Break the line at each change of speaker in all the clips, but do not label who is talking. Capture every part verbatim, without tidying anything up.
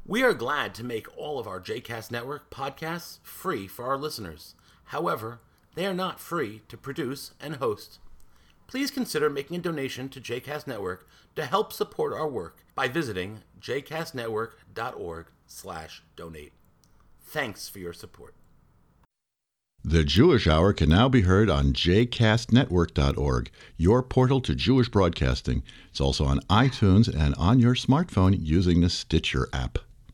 We are glad to make all of our J CAST Network podcasts free for our listeners. However, they are not free to produce and host. Please consider making a donation to J CAST Network to help support our work by visiting j cast network dot org slash donate. Thanks for your support.
The Jewish Hour can now be heard on j cast network dot org, your portal to Jewish broadcasting. It's also on iTunes and on your smartphone using the Stitcher app.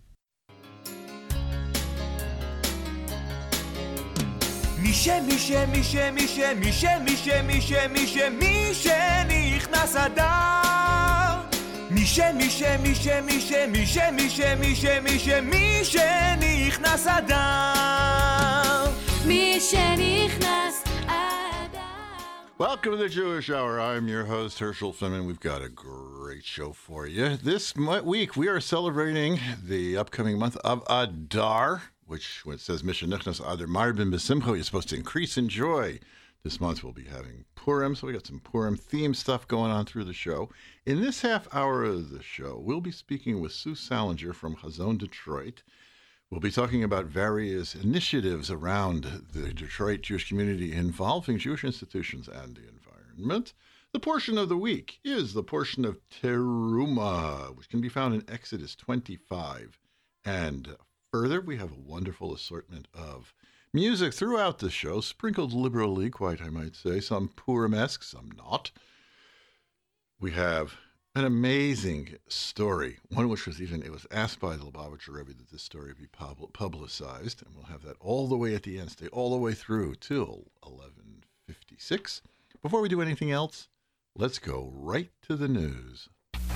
מישה מישה מישה מישה מישה מישה מישה מישה מישה נכנס אדר מישה מישה מישה מישה מישה מישה מישה מישה מישה נכנס אדר מישה נכנס אדר.
Welcome to the Jewish Hour. I'm your host, Herschel Finman. We've got a great show for you. This week we are celebrating the upcoming month of Adar, which, when it says Misha Nichnas Adar Marbin Besimcha, you're supposed to increase in joy. This month we'll be having Purim, so we got some Purim theme stuff going on through the show. In this half hour of the show, we'll be speaking with Sue Salinger from Hazon Detroit. We'll be talking about various initiatives around the Detroit Jewish community involving Jewish institutions and the environment. The portion of the week is the portion of Teruma, which can be found in Exodus twenty-five. And further, we have a wonderful assortment of music throughout the show, sprinkled liberally, quite I might say, some Purim-esque, some not. We have an amazing story, one which was even, it was asked by the Lubavitcher Rebbe that this story be pub- publicized, and we'll have that all the way at the end, stay all the way through till eleven fifty-six. Before we do anything else, let's go right to the news.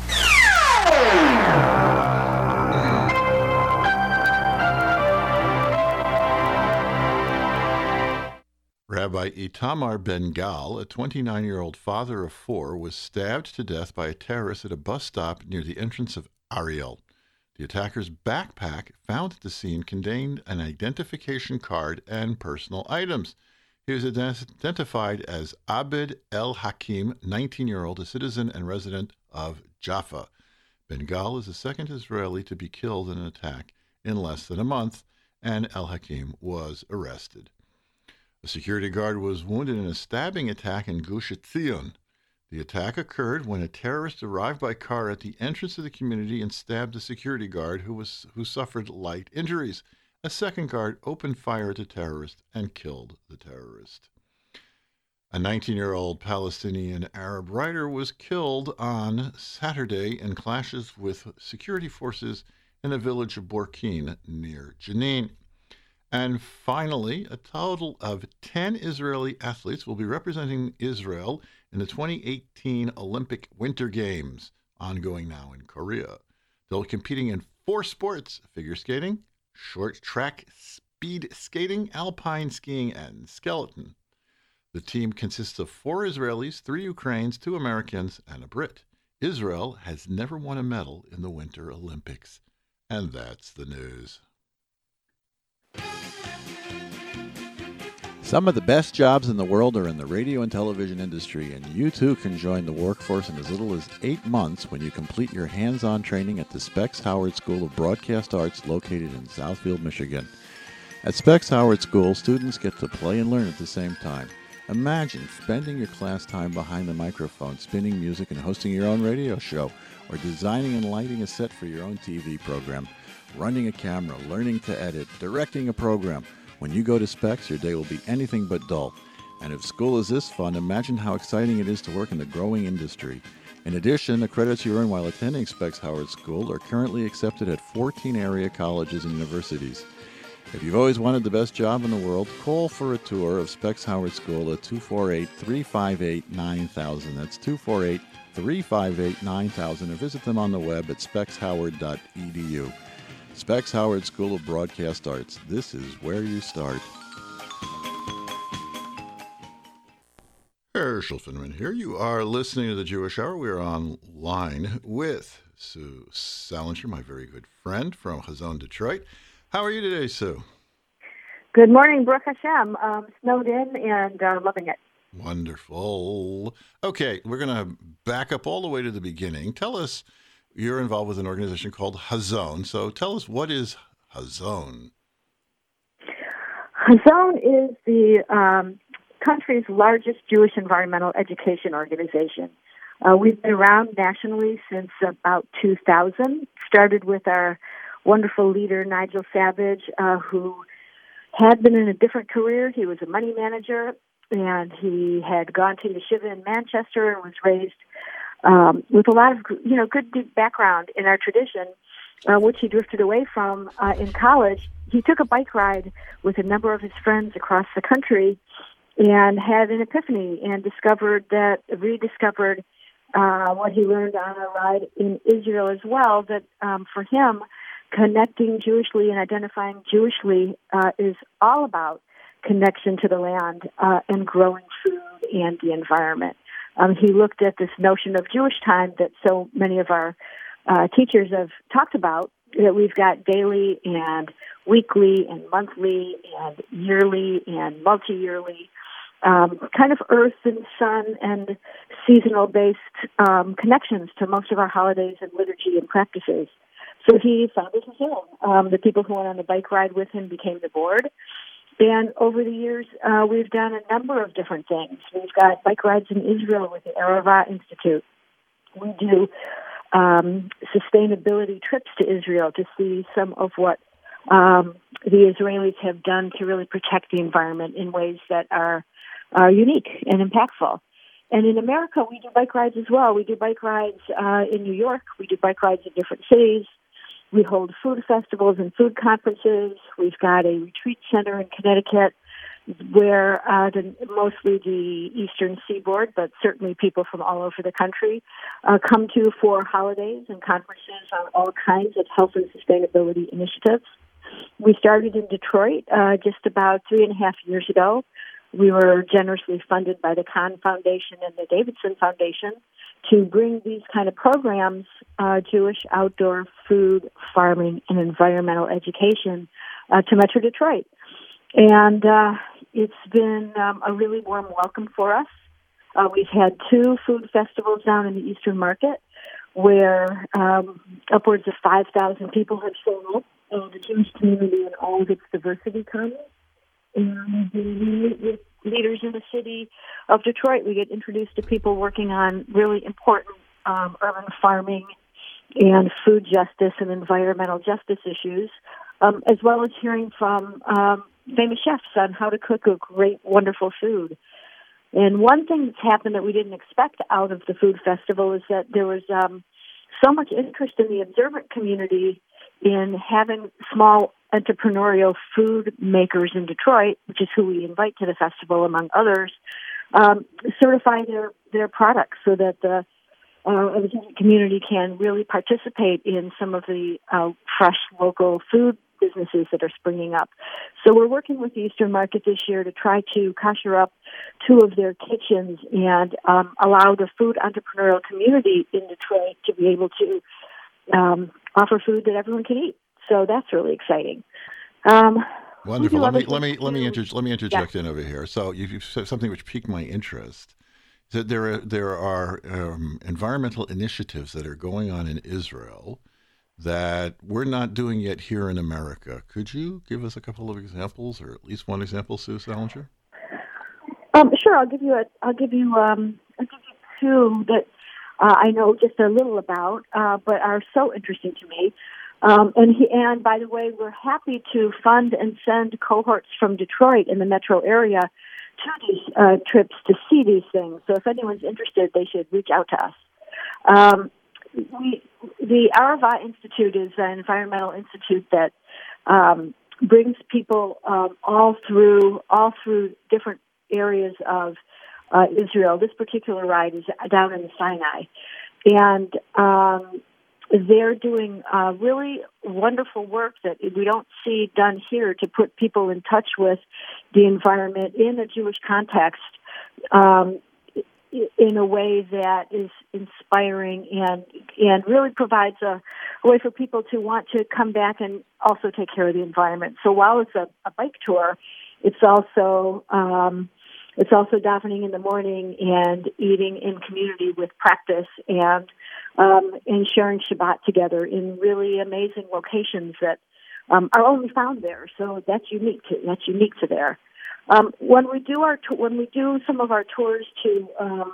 Rabbi Itamar Ben-Gal, a twenty-nine-year-old father of four, was stabbed to death by a terrorist at a bus stop near the entrance of Ariel. The attacker's backpack found at the scene contained an identification card and personal items. He was identified as Abed El-Hakim, nineteen-year-old, a citizen and resident of Jaffa. Ben-Gal is the second Israeli to be killed in an attack in less than a month, and El-Hakim was arrested. A security guard was wounded in a stabbing attack in Gush Etzion. The attack occurred when a terrorist arrived by car at the entrance of the community and stabbed a security guard who was who suffered light injuries. A second guard opened fire at the terrorist and killed the terrorist. A nineteen-year-old Palestinian Arab writer was killed on Saturday in clashes with security forces in the village of Borkin near Jenin. And finally, a total of ten Israeli athletes will be representing Israel in the twenty eighteen Olympic Winter Games, ongoing now in Korea. They'll be competing in four sports: figure skating, short track speed skating, alpine skiing, and skeleton. The team consists of four Israelis, three Ukrainians, two Americans, and a Brit. Israel has never won a medal in the Winter Olympics. And that's the news. Some of the best jobs in the world are in the radio and television industry, and you too can join the workforce in as little as eight months when you complete your hands-on training at the Specs Howard School of Broadcast Arts located in Southfield, Michigan. At Specs Howard School, students get to play and learn at the same time. Imagine spending your class time behind the microphone, spinning music and hosting your own radio show, or designing and lighting a set for your own T V program, running a camera, learning to edit, directing a program. When you go to Specs, your day will be anything but dull. And if school is this fun, imagine how exciting it is to work in the growing industry. In addition, the credits you earn while attending Specs Howard School are currently accepted at fourteen area colleges and universities. If you've always wanted the best job in the world, call for a tour of Specs Howard School at two four eight, three five eight, nine thousand. That's two four eight, three five eight, nine thousand, or visit them on the web at specs howard dot e d u. Specs Howard School of Broadcast Arts. This is where you start. Herschel Finman here. You are listening to the Jewish Hour. We are online with Sue Salinger, my very good friend from Hazon Detroit. How are you today, Sue?
Good morning, Baruch Hashem. Um, snowed in and uh, loving it.
Wonderful. Okay, we're going to back up all the way to the beginning. Tell us, you're involved with an organization called Hazon. So tell us, what is Hazon?
Hazon is the um, country's largest Jewish environmental education organization. Uh, we've been around nationally since about two thousand. Started with our wonderful leader, Nigel Savage, uh, who had been in a different career. He was a money manager, and he had gone to yeshiva in Manchester and was raised um, with a lot of, you know, good deep background in our tradition, uh, which he drifted away from uh, in college. He took a bike ride with a number of his friends across the country and had an epiphany and discovered that, rediscovered uh, what he learned on a ride in Israel as well, that um, for him, connecting Jewishly and identifying Jewishly uh, is all about connection to the land uh, and growing food and the environment. Um, he looked at this notion of Jewish time that so many of our uh, teachers have talked about, that we've got daily and weekly and monthly and yearly and multi-yearly, um, kind of earth and sun and seasonal-based um, connections to most of our holidays and liturgy and practices. So he founded his own. Um, the people who went on the bike ride with him became the board. And over the years, uh, we've done a number of different things. We've got bike rides in Israel with the Arava Institute. We do um, sustainability trips to Israel to see some of what um, the Israelis have done to really protect the environment in ways that are, are unique and impactful. And in America, we do bike rides as well. We do bike rides uh, in New York. We do bike rides in different cities. We hold food festivals and food conferences. We've got a retreat center in Connecticut where uh, the, mostly the Eastern Seaboard, but certainly people from all over the country, uh, come to for holidays and conferences on all kinds of health and sustainability initiatives. We started in Detroit uh, just about three and a half years ago. We were generously funded by the Kahn Foundation and the Davidson Foundation to bring these kind of programs, uh, Jewish outdoor food, farming, and environmental education, uh, to Metro Detroit. And uh, it's been um, a really warm welcome for us. Uh, we've had two food festivals down in the Eastern Market where um, upwards of five thousand people have shown up. Uh, the Jewish community and all of its diversity comes. And we meet with leaders in the city of Detroit. We get introduced to people working on really important um, urban farming and food justice and environmental justice issues, um, as well as hearing from um, famous chefs on how to cook a great, wonderful food. And one thing that's happened that we didn't expect out of the food festival is that there was um, so much interest in the observant community in having small entrepreneurial food makers in Detroit, which is who we invite to the festival, among others, um, certify their, their products so that the uh, community can really participate in some of the uh, fresh local food businesses that are springing up. So we're working with the Eastern Market this year to try to kosher up two of their kitchens and um, allow the food entrepreneurial community in Detroit to be able to um, offer food that everyone can eat. So that's really exciting. Um,
Wonderful. Let me let me let me inter- let me interject yeah. in over here. So you've said something which piqued my interest. That there are there are um, environmental initiatives that are going on in Israel that we're not doing yet here in America. Could you give us a couple of examples, or at least one example, Sue Salinger?
Um, sure. I'll give you a. I'll give you. Um, I'll give you two that uh, I know just a little about, uh, but are so interesting to me. Um, and he, and by the way, we're happy to fund and send cohorts from Detroit in the metro area to these uh, trips to see these things. So if anyone's interested, they should reach out to us. Um, we, the Arava Institute is an environmental institute that um, brings people um, all through all through different areas of uh, Israel. This particular ride is down in the Sinai, and um, they're doing uh, really wonderful work that we don't see done here to put people in touch with the environment in a Jewish context um, in a way that is inspiring and and really provides a, a way for people to want to come back and also take care of the environment. So while it's a, a bike tour, it's also um, it's also davening in the morning and eating in community with practice and um, and sharing Shabbat together in really amazing locations that um, are only found there. So that's unique. To, that's unique to there. Um, when we do our to- when we do some of our tours to um,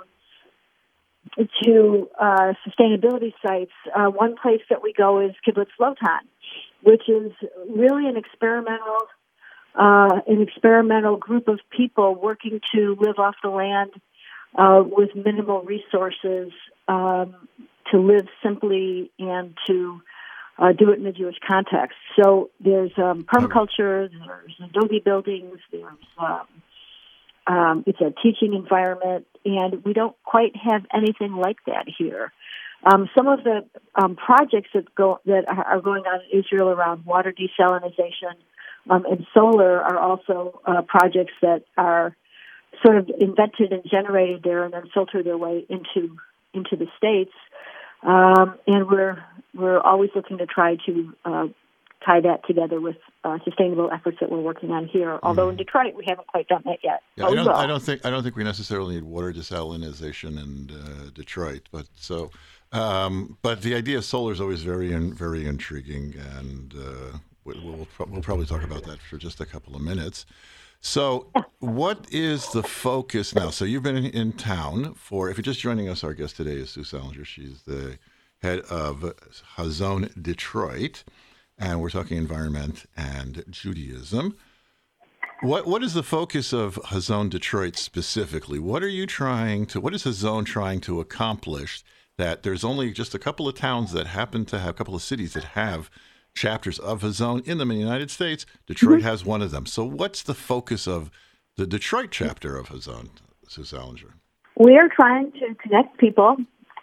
to uh, sustainability sites, uh, one place that we go is Kibbutz Lotan, which is really an experimental uh, an experimental group of people working to live off the land uh, with minimal resources, um, to live simply and to uh, do it in a Jewish context. So there's um, permaculture, there's adobe buildings, there's um, um, it's a teaching environment, and we don't quite have anything like that here. Um, some of the um, projects that go that are going on in Israel around water desalinization um, and solar are also uh, projects that are sort of invented and generated there and then filter their way into into the States. Um, and we're we're always looking to try to uh, tie that together with uh, sustainable efforts that we're working on here. Although in Detroit we haven't quite done that yet.
Yeah,
oh,
I don't.
Well.
I don't think. I don't think we necessarily need water desalinization in uh, Detroit. But so, um, but the idea of solar is always very, in, very intriguing, and uh, we'll we'll, pro- we'll probably talk about that for just a couple of minutes. So, what is the focus now? So, you've been in, in town for. If you're just joining us, our guest today is Sue Salinger. She's the head of Hazon Detroit, and we're talking environment and Judaism. What what is the focus of Hazon Detroit specifically? What are you trying to? What is Hazon trying to accomplish? That there's only just a couple of towns that happen to have a couple of cities that have chapters of Hazon in them in the United States. Detroit mm-hmm. has one of them. So what's the focus of the Detroit chapter of Hazon, Sue Salinger?
We are trying to connect people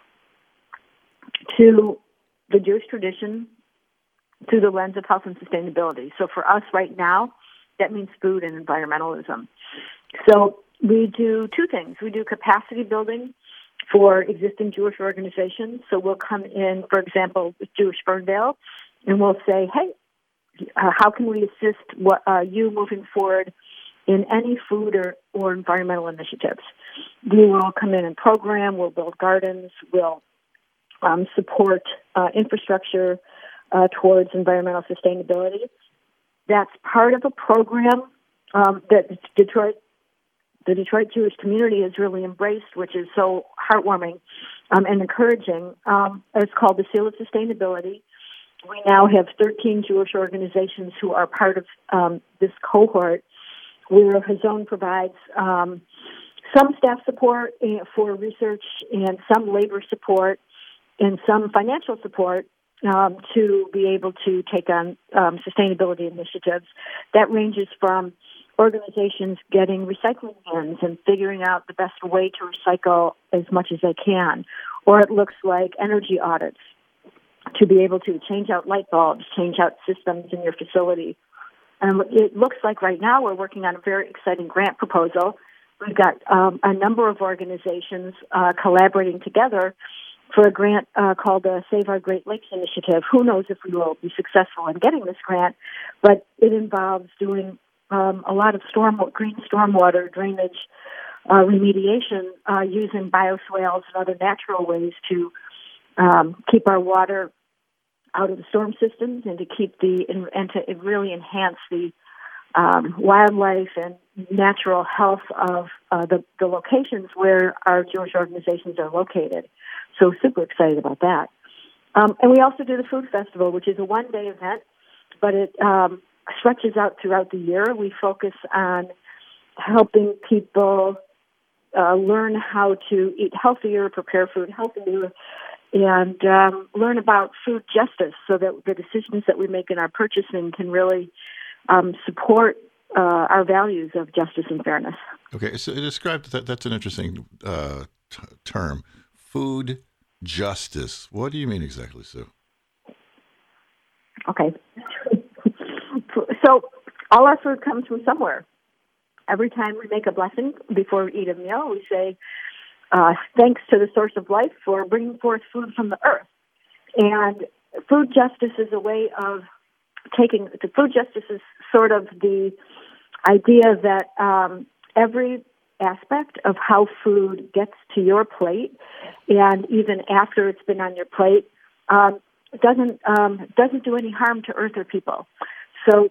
to the Jewish tradition through the lens of health and sustainability. So for us right now, that means food and environmentalism. So we do two things. We do capacity building for existing Jewish organizations. So we'll come in, for example, with Jewish Ferndale, and we'll say, hey, uh, how can we assist what, uh, you moving forward in any food or, or environmental initiatives? We will come in and program, we'll build gardens, we'll um, support uh, infrastructure uh, towards environmental sustainability. That's part of a program um, that Detroit, the Detroit Jewish community has really embraced, which is so heartwarming um, and encouraging. Um, it's called the Seal of Sustainability. We now have thirteen Jewish organizations who are part of um, this cohort, where Hazon provides um, some staff support for research and some labor support and some financial support um, to be able to take on um, sustainability initiatives. That ranges from organizations getting recycling bins and figuring out the best way to recycle as much as they can, or it looks like energy audits to be able to change out light bulbs, change out systems in your facility. And it looks like right now we're working on a very exciting grant proposal. We've got um, a number of organizations uh, collaborating together for a grant uh, called the Save Our Great Lakes Initiative. Who knows if we will be successful in getting this grant, but it involves doing um, a lot of storm, green stormwater drainage uh, remediation uh, using bioswales and other natural ways to um, keep our water out of the storm systems and to keep the and to really enhance the um, wildlife and natural health of uh, the, the locations where our Jewish organizations are located. So super excited about that. Um, and we also do the Food Festival, which is a one-day event, but it um, stretches out throughout the year. We focus on helping people uh, learn how to eat healthier, prepare food healthier, and um, learn about food justice so that the decisions that we make in our purchasing can really um, support uh, our values of justice and fairness.
Okay, so describe that. That's an interesting uh, t- term, food justice. What do you mean exactly, Sue?
Okay. So all our food comes from somewhere. Every time we make a blessing before we eat a meal, we say, Uh, thanks to the source of life for bringing forth food from the earth. And food justice is a way of taking, the food justice is sort of the idea that um, every aspect of how food gets to your plate, and even after it's been on your plate, um, doesn't um, doesn't do any harm to Earth or people. So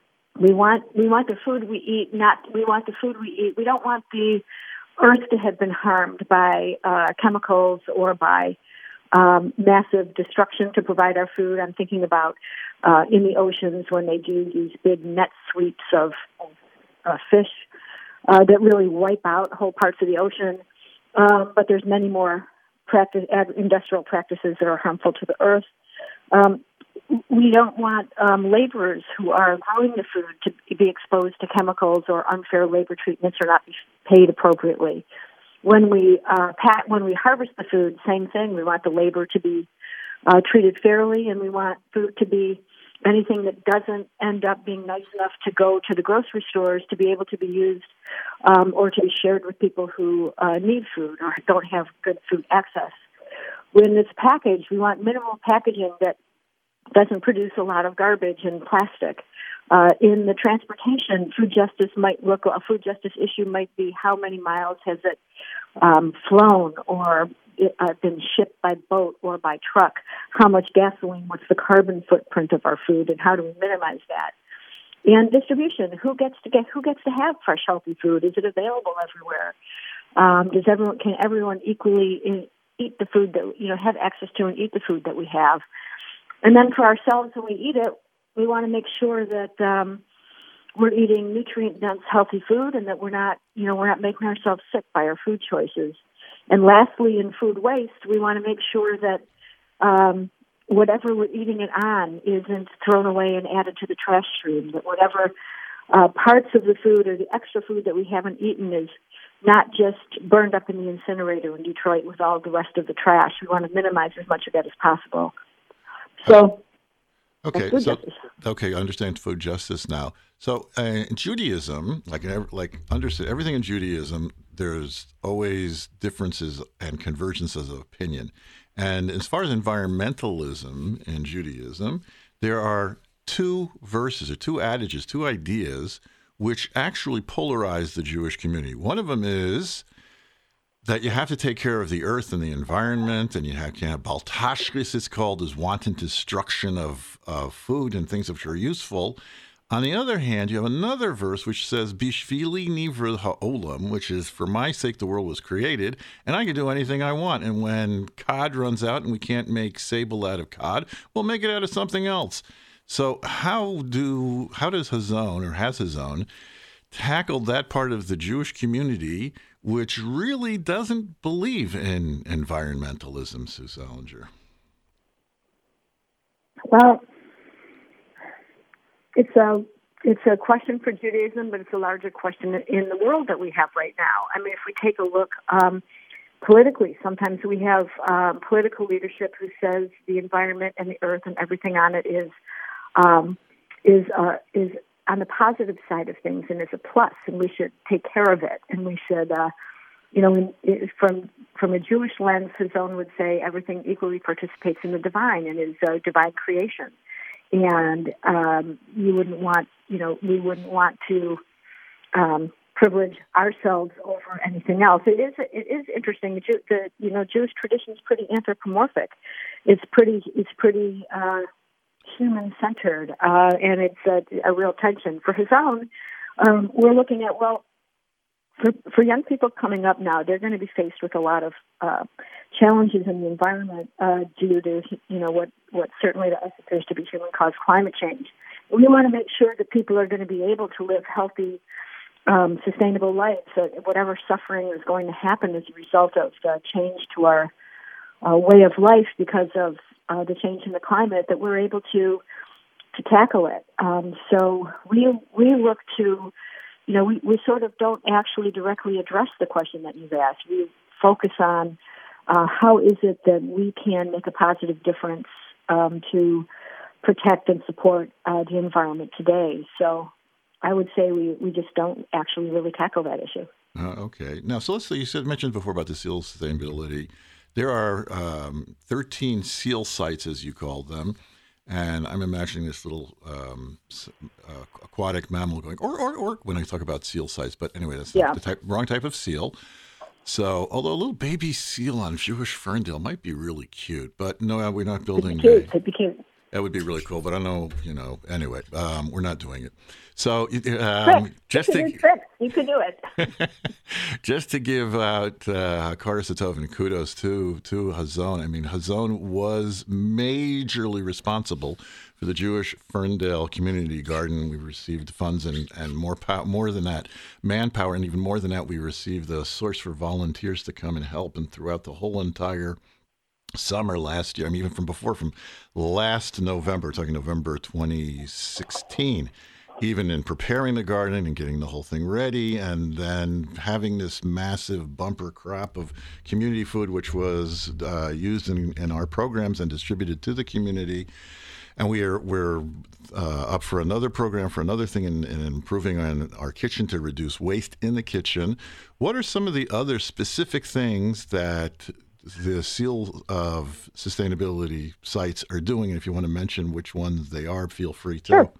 we want we want the food we eat, not we want the food we eat. We don't want the Earth to have been harmed by uh, chemicals or by um, massive destruction to provide our food. I'm thinking about uh, in the oceans when they do these big net sweeps of uh, fish uh, that really wipe out whole parts of the ocean. Um, but there's many more practice, industrial practices that are harmful to the Earth. Um, we don't want um, laborers who are growing the food to be exposed to chemicals or unfair labor treatments or not be paid appropriately. When we uh, pack, when we harvest the food, same thing. We want the labor to be uh, treated fairly, and we want food to be anything that doesn't end up being nice enough to go to the grocery stores to be able to be used um, or to be shared with people who uh, need food or don't have good food access. When it's packaged, we want minimal packaging that doesn't produce a lot of garbage and plastic. Uh, in the transportation, food justice might look, a food justice issue might be how many miles has it um, flown or it, uh, been shipped by boat or by truck, how much gasoline, what's the carbon footprint of our food, and how do we minimize that? And distribution, who gets to get, who gets to have fresh, healthy food? Is it available everywhere? Um, does everyone, can everyone equally in, eat the food that, you know, have access to and eat the food that we have? And then for ourselves, when we eat it, we want to make sure that um, we're eating nutrient-dense, healthy food, and that we're not, you know, we're not making ourselves sick by our food choices. And lastly, in food waste, we want to make sure that um, whatever we're eating it on isn't thrown away and added to the trash stream. That whatever uh, parts of the food or the extra food that we haven't eaten is not just burned up in the incinerator in Detroit with all the rest of the trash. We want to minimize as much of that as possible. So,
okay, so justice. okay, I understand food justice now. So, uh, in Judaism, like in, like understood everything in Judaism, there's always differences and convergences of opinion. And as far as environmentalism in Judaism, there are two verses or two adages, two ideas which actually polarize the Jewish community. One of them is that you have to take care of the earth and the environment, and you have, you have baltashris, it's called, is wanton destruction of, of food and things which are useful. On the other hand, you have another verse which says, Bishvili nivra ha'olam, which is, for my sake the world was created, and I can do anything I want. And when cod runs out and we can't make sable out of cod, we'll make it out of something else. So how do how does Hazon, or has Hazon, tackled that part of the Jewish community which really doesn't believe in environmentalism, Sue Salinger?
Well, it's a it's a question for Judaism, but it's a larger question in the world that we have right now. I mean, if we take a look um, politically, sometimes we have um, political leadership who says the environment and the earth and everything on it is um, is uh, is on the positive side of things and is a plus, and we should take care of it, and we should, uh, you know, from from a Jewish lens, Hazon would say everything equally participates in the divine and is a divine creation, and um, you wouldn't want, you know, we wouldn't want to um, privilege ourselves over anything else. It is it is interesting. The, the you know Jewish tradition is pretty anthropomorphic. It's pretty it's pretty. Uh, human-centered, uh, and it's a, a real tension. For Hazon, um, we're looking at, well, for, for young people coming up now, they're going to be faced with a lot of uh, challenges in the environment uh, due to, you know, what, what certainly to us appears to be human-caused climate change. We want to make sure that people are going to be able to live healthy, um, sustainable lives, so whatever suffering is going to happen as a result of the change to our uh, way of life because of Uh, the change in the climate, that we're able to to tackle it. Um, so we we look to, you know, we, we sort of don't actually directly address the question that you've asked. We focus on uh, how is it that we can make a positive difference um, to protect and support uh, the environment today. So I would say we, we just don't actually really tackle that issue.
Uh, okay. Now, so let's say you said mentioned before about the SEAL sustainability. There are um, thirteen SEAL sites, as you call them, And I'm imagining this little um, uh, aquatic mammal going, or, or, or when I talk about seal size. But anyway, that's
yeah.
not the type, wrong type of seal. So, although a little baby seal on Jewish Ferndale might be really cute, but no, we're not building.
It'd be cute.
A,
It'd be cute.
That would be really cool, but I know, you know, anyway, um, we're not doing it. So, um, just to,
you could do it.
just to give out uh, Hakaras Hatov and kudos to, to Hazon. I mean, Hazon was majorly responsible for the Jewish Ferndale Community Garden. We received funds and, and more pow- more than that, manpower, and even more than that, we received the source for volunteers to come and help. And throughout the whole entire summer last year, I mean, even from before, from last November, talking November twenty sixteen, even in preparing the garden and getting the whole thing ready, and then having this massive bumper crop of community food, which was uh, used in, in our programs and distributed to the community. And we are, we're uh, up for another program, for another thing in, in improving on our kitchen to reduce waste in the kitchen. What are some of the other specific things that the Seal of Sustainability sites are doing? And if you want to mention which ones they are, feel free to.
Sure.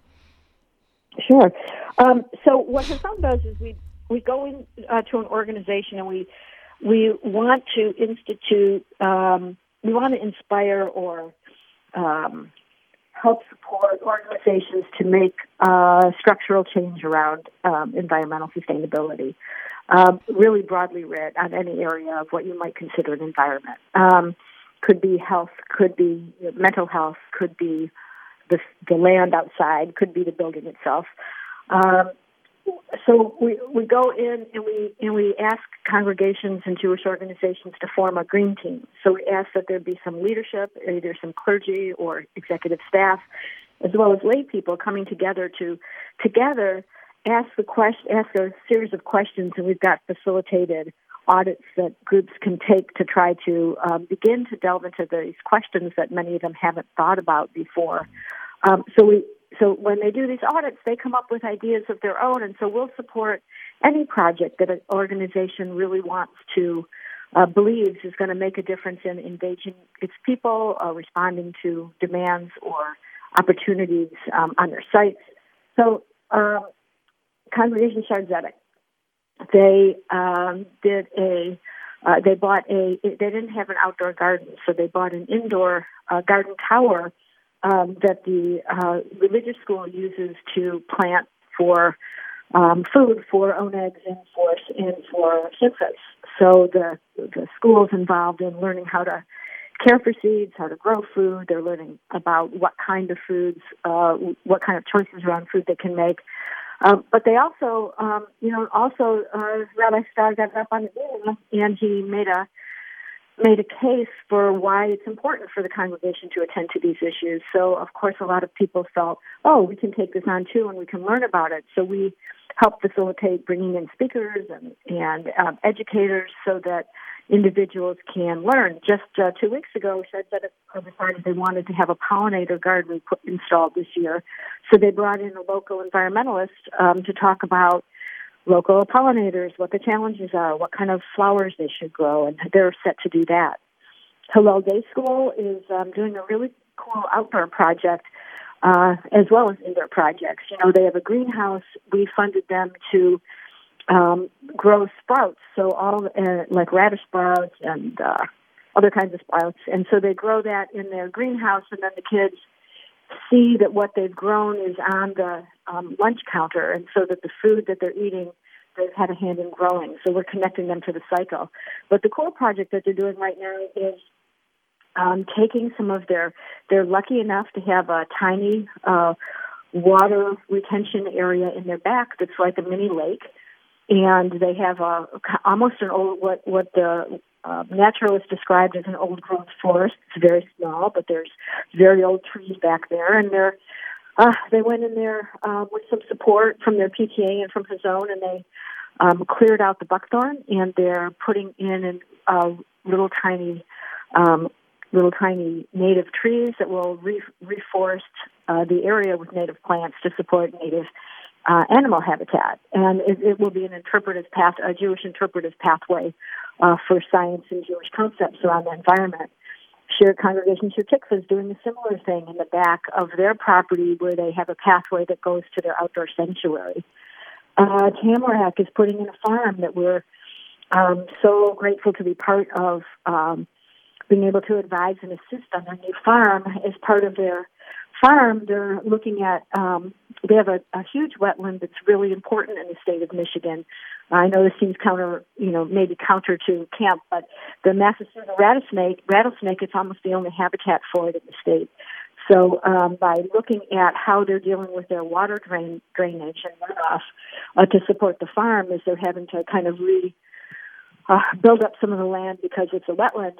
Sure. Um, so what Hazon does is we we go in uh, to an organization and we we want to institute, um, we want to inspire or um, help support organizations to make uh, structural change around um, environmental sustainability. Um, really broadly read on any area of what you might consider an environment. Um, could be health, could be mental health, could be the, the land outside, could be the building itself. Um, so we we go in and we and we ask congregations and Jewish organizations to form a green team. So we ask that there be some leadership, either some clergy or executive staff, as well as lay people coming together to together ask the question, ask a series of questions, and we've got facilitated audits that groups can take to try to um, begin to delve into these questions that many of them haven't thought about before. Um, so we, so when they do these audits, they come up with ideas of their own, and so we'll support any project that an organization really wants to uh, believes is going to make a difference in engaging its people, uh, responding to demands or opportunities um, on their sites. So. Um, Congregation Shaare Zedek, they um, did a, uh, they bought a, they didn't have an outdoor garden, so they bought an indoor uh, garden tower um, that the uh, religious school uses to plant for um, food for onags and for and for simchas. So the the school is involved in learning how to care for seeds, how to grow food. They're learning about what kind of foods, uh, what kind of choices around food they can make. Um, but they also, um, you know, also uh, Rabbi Starr got up on the Zoom and he made a made a case for why it's important for the congregation to attend to these issues. So, of course, a lot of people felt, oh, we can take this on too, and we can learn about it. So we helped facilitate bringing in speakers and and um, educators so that individuals can learn. Just uh, two weeks ago, Shaare Zedek decided they wanted to have a pollinator garden put, installed this year. So they brought in a local environmentalist um, to talk about local pollinators, what the challenges are, what kind of flowers they should grow, and they're set to do that. Hillel Day School is um, doing a really cool outdoor project uh, as well as indoor projects. You know, they have a greenhouse. We funded them to Um, grow sprouts, so all uh, like radish sprouts and uh, other kinds of sprouts. And so they grow that in their greenhouse, and then the kids see that what they've grown is on the um, lunch counter, and so that the food that they're eating, they've had a hand in growing. So we're connecting them to the cycle. But the cool project that they're doing right now is um, taking some of their, they're lucky enough to have a tiny uh, water retention area in their back that's like a mini lake. And they have a, almost an old, what, what the uh, naturalist described as an old growth forest. It's very small, but there's very old trees back there. And they're, uh, they went in there uh, with some support from their P T A and from Hazon, and they um, cleared out the buckthorn, and they're putting in uh, little tiny um, little tiny native trees that will re- reforest uh, the area with native plants to support native Uh, animal habitat, and it, it will be an interpretive path, a Jewish interpretive pathway uh, for science and Jewish concepts around the environment. Shir Congregation Shir Tikva is doing a similar thing in the back of their property where they have a pathway that goes to their outdoor sanctuary. Uh, Tamarack is putting in a farm that we're um, so grateful to be part of, um, being able to advise and assist on their new farm. As part of their farm, they're looking at, um, they have a, a huge wetland that's really important in the state of Michigan. I know this seems counter, you know, maybe counter to camp, but the Massasoit rattlesnake, rattlesnake is almost the only habitat for it in the state. So um, by looking at how they're dealing with their water drain, drainage and runoff uh, to support the farm, is they're having to kind of re uh, build up some of the land because it's a wetland.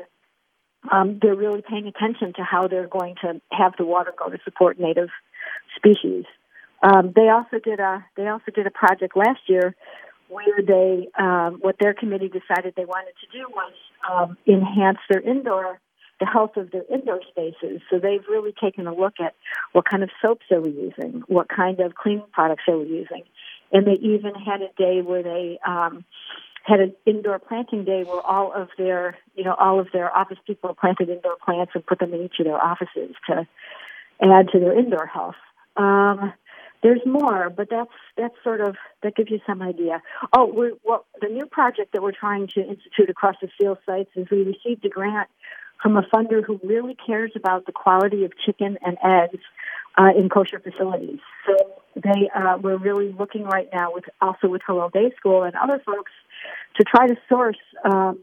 Um, they're really paying attention to how they're going to have the water go to support native species. Um, they also did a they also did a project last year where they um, what their committee decided they wanted to do was um, enhance their indoor the health of their indoor spaces. So they've really taken a look at what kind of soaps they were using, what kind of cleaning products they were using, and they even had a day where they um, had an indoor planting day where all of their, you know, all of their office people planted indoor plants and put them in each of their offices to add to their indoor health. Um, there's more, but that's that's sort of that gives you some idea. Oh, we're, well, the new project that we're trying to institute across the field sites is we received a grant from a funder who really cares about the quality of chicken and eggs uh, in kosher facilities. So they uh, we're really looking right now with also with Hillel Day School and other folks to try to source um,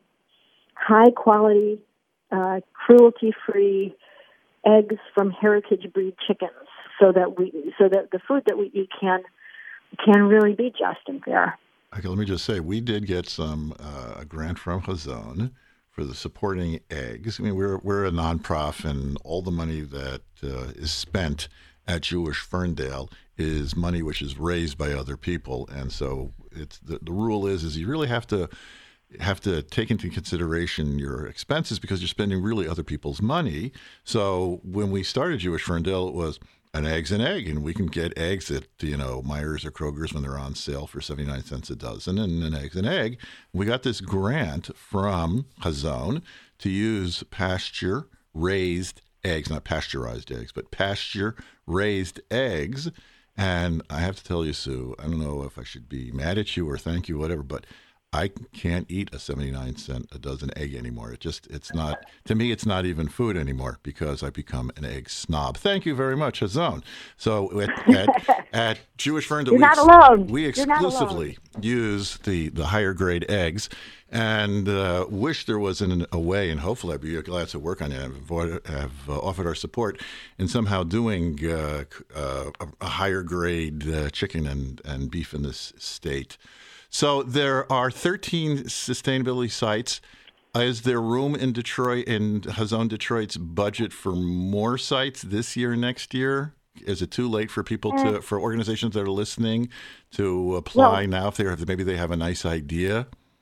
high quality, uh, cruelty free eggs from heritage breed chickens, so that we so that the food that we eat can can really be just and fair.
Okay, let me just say we did get some uh, a grant from Hazon for the supporting eggs. I mean, we're we're a nonprofit, and all the money that uh, is spent at Jewish Ferndale is money which is raised by other people, and so it's the, the rule is is you really have to have to take into consideration your expenses because you're spending really other people's money. So when we started Jewish Ferndale, it was an egg's an egg, and we can get eggs at, you know, Myers or Kroger's when they're on sale for seventy-nine cents a dozen, and an egg's an egg. We got this grant from Hazon to use pasture-raised eggs, not pasteurized eggs, but pasture-raised eggs. And I have to tell you, Sue, I don't know if I should be mad at you or thank you, whatever, but I can't eat a seventy-nine cent a dozen egg anymore. It just, it's not, to me, it's not even food anymore because I become an egg snob. Thank you very much, Hazon. So at, at, at Jewish Ferndale,
You're
we,
not alone.
we exclusively use the, the higher grade eggs, and uh, wish there was an, a way, and hopefully I'd be glad to work on it, have, have uh, offered our support in somehow doing uh, uh, a, a higher grade uh, chicken and, and beef in this state. So there are thirteen sustainability sites. Uh, is there room in Detroit, in Hazon Detroit's budget for more sites this year, next year? Is it too late for people to, for organizations that are listening to apply well, now if they have, maybe they have a nice idea?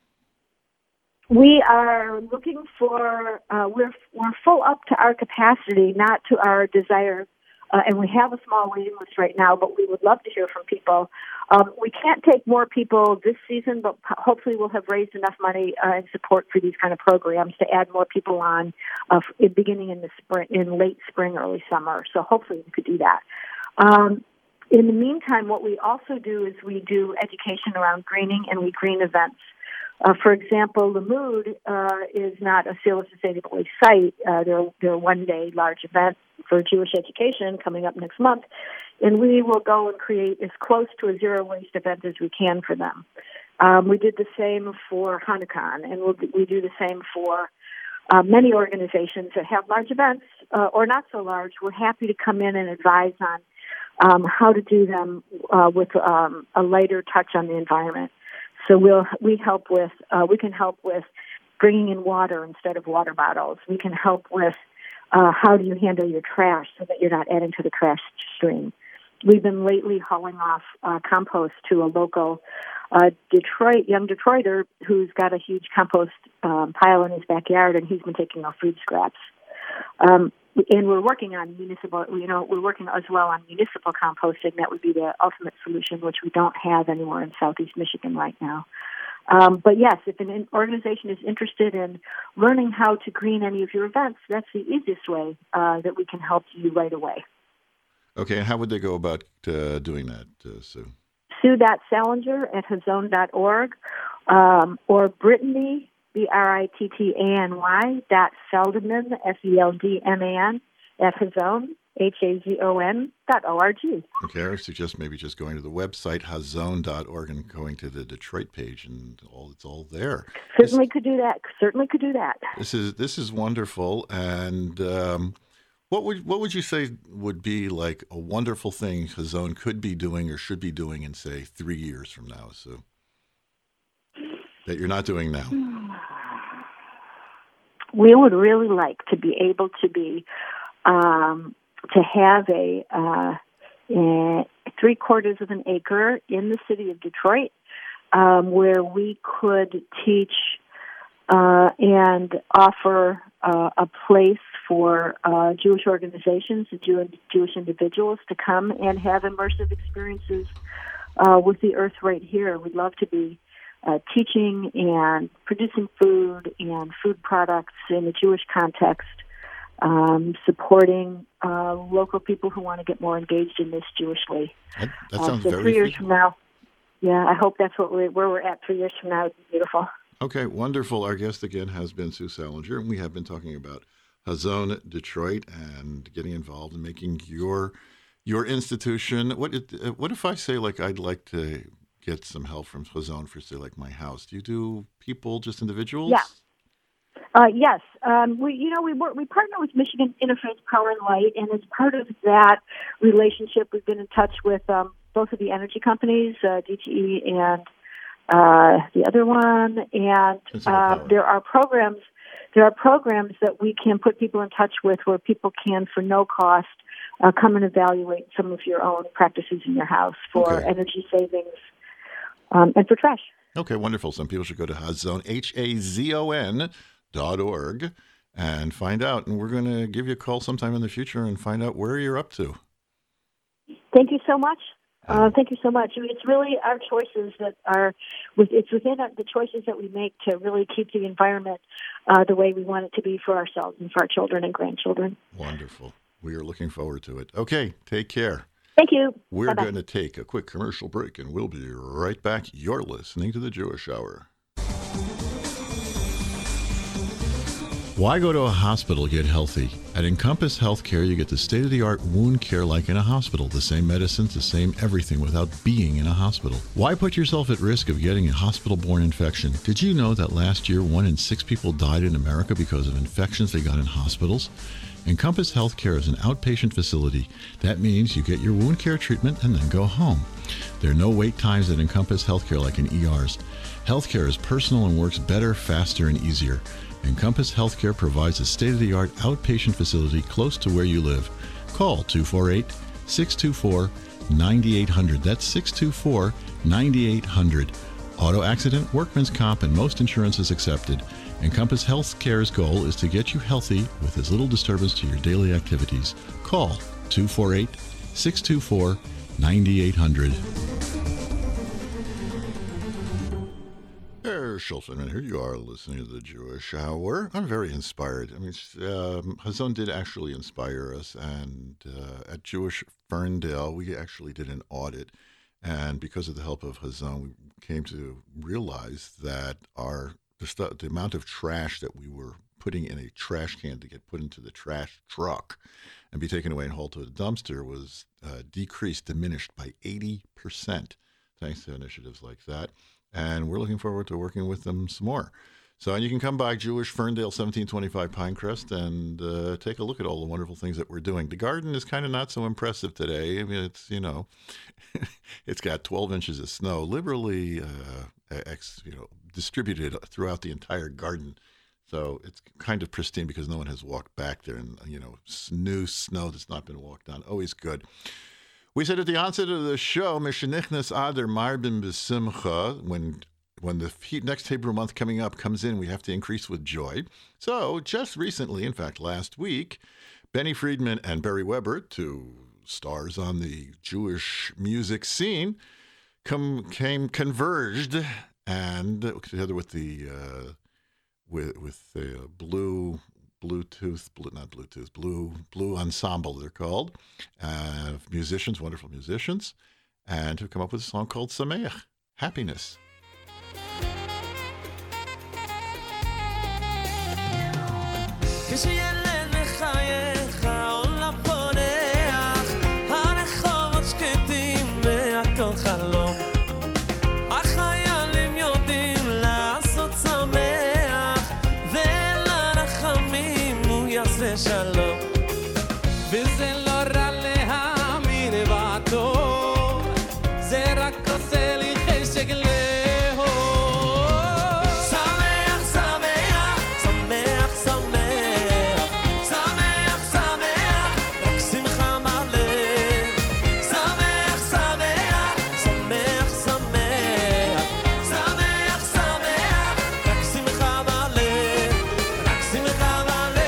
We are looking for, uh, we're, we're full up to our capacity, not to our desire. Uh, and we have a small waiting list right now, but we would love to hear from people. Um, we can't take more people this season, but hopefully we'll have raised enough money uh, and support for these kind of programs to add more people on uh, beginning in the spring, in late spring, early summer. So hopefully we could do that. Um, in the meantime, what we also do is we do education around greening, and we green events. Uh, for example, Lamud uh, is not a Seal of Sustainability site. Uh, they're, they're a one-day large event for Jewish education coming up next month, and we will go and create as close to a zero-waste event as we can for them. Um, we did the same for Hanukkah, and we'll, we do the same for uh, many organizations that have large events uh, or not so large. We're happy to come in and advise on um, how to do them uh, with um, a lighter touch on the environment. So we'll we help with uh, we can help with bringing in water instead of water bottles. We can help with uh, how do you handle your trash so that you're not adding to the trash stream. We've been lately hauling off uh, compost to a local uh, Detroit young Detroiter who's got a huge compost um, pile in his backyard, and he's been taking our food scraps. Um, and we're working on municipal, you know, we're working as well on municipal composting. That would be the ultimate solution, which we don't have anywhere in Southeast Michigan right now. Um, but yes, if an organization is interested in learning how to green any of your events, that's the easiest way uh, that we can help you right away.
Okay, and how would they go about uh, doing that, uh, Sue?
Sue.Salinger at hazon dot org um, or Brittany, B R I T T A N Y, dot Feldman, F E L D M A N, at Hazon, H A Z O N, dot O R G.
Okay, I suggest maybe just going to the website, hazon dot org, and going to the Detroit page, and all it's all there.
Certainly
this,
could do that. Certainly could do that.
This is this is wonderful, and um, what would what would you say would be like a wonderful thing Hazon could be doing or should be doing in, say, three years from now, Sue, that you're not doing now?
We would really like to be able to be um, to have a, uh, a three quarters of an acre in the city of Detroit, um, where we could teach uh, and offer uh, a place for uh, Jewish organizations and Jew- Jewish individuals to come and have immersive experiences uh, with the earth right here. We'd love to be Uh, teaching and producing food and food products in a Jewish context, um, supporting uh, local people who want to get more engaged in this Jewishly.
That, that
Uh,
sounds
so
very
three years
feasible.
from now, yeah, I hope that's what we're, where we're at three years from now. It'd be beautiful.
Okay, wonderful. Our guest again has been Sue Salinger, and we have been talking about Hazon Detroit and getting involved in making your your institution. What it, uh, what if I say, like, I'd like to get some help from Hazon for, say, like my house? Do you do people, just individuals?
Yeah. Uh, yes, um, we you know we work, we partner with Michigan Interfaith Power and Light, and as part of that relationship, we've been in touch with um, both of the energy companies, uh, D T E and uh, the other one, and uh, there are programs. There are programs that we can put people in touch with, where people can, for no cost, uh, come and evaluate some of your own practices in your house for
Okay.
energy savings um, and for trash.
Okay, wonderful. Some people should go to Hazon, H A Z O N dot org, and find out. And we're going to give you a call sometime in the future and find out where you're up to.
Thank you so much. Uh, thank you so much. I mean, it's really our choices that are, with, it's within the choices that we make to really keep the environment uh, the way we want it to be for ourselves and for our children and grandchildren.
Wonderful. We are looking forward to it. Okay, take care.
Thank you.
We're
Bye-bye.
going to take a quick commercial break, and we'll be right back. You're listening to The Jewish Hour. Why go to a hospital to get healthy? At Encompass Healthcare, you get the state-of-the-art wound care like in a hospital. The same medicines, the same everything without being in a hospital. Why put yourself at risk of getting a hospital-borne infection? Did you know that last year, one in six people died in America because of infections they got in hospitals? Encompass Healthcare is an outpatient facility. That means you get your wound care treatment and then go home. There are no wait times at Encompass Healthcare like in E Rs. Healthcare is personal and works better, faster, and easier. Encompass Healthcare provides a state-of-the-art outpatient facility close to where you live. Call two four eight, six two four, nine eight zero zero. That's six two four, nine eight zero zero. Auto accident, workman's comp, and most insurance is accepted. Encompass Healthcare's goal is to get you healthy with as little disturbance to your daily activities. Call two four eight, six two four, nine eight zero zero. Herr Schultzman, here you are listening to The Jewish Hour. I'm very inspired. I mean, um, Hazon did actually inspire us, and uh, at Jewish Ferndale, we actually did an audit, and because of the help of Hazon, we came to realize that our the, stu- the amount of trash that we were putting in a trash can to get put into the trash truck and be taken away and hauled to a dumpster was uh, decreased, diminished by eighty percent, thanks to initiatives like that. And we're looking forward to working with them some more. So and you can come by Jewish Ferndale, seventeen twenty-five Pinecrest, and uh, take a look at all the wonderful things that we're doing. The garden is kind of not so impressive today. I mean, it's, you know, it's got twelve inches of snow, liberally uh, ex, you know, distributed throughout the entire garden. So it's kind of pristine because no one has walked back there. And, you know, new snow that's not been walked on. Always good. We said at the onset of the show, Mishenichnas Adar Marbin B'Simcha, when when the next Hebrew month coming up comes in, we have to increase with joy. So just recently, in fact, last week, Benny Friedman and Barry Weber, two stars on the Jewish music scene, come, came converged and together with the uh, with with the blue Bluetooth, blue, not Bluetooth, blue blue ensemble they're called, uh, musicians, wonderful musicians, and who come up with a song called Sameach, happiness.
שלום וזה לא רע להאמין בטוב זה רק עושה לי חשק לאהוב שמח שמח שמח שמח שמח שמח רק שמחה מלא שמח שמח שמח שמח שמח שמח רק שמחה מלא רק שמחה מלא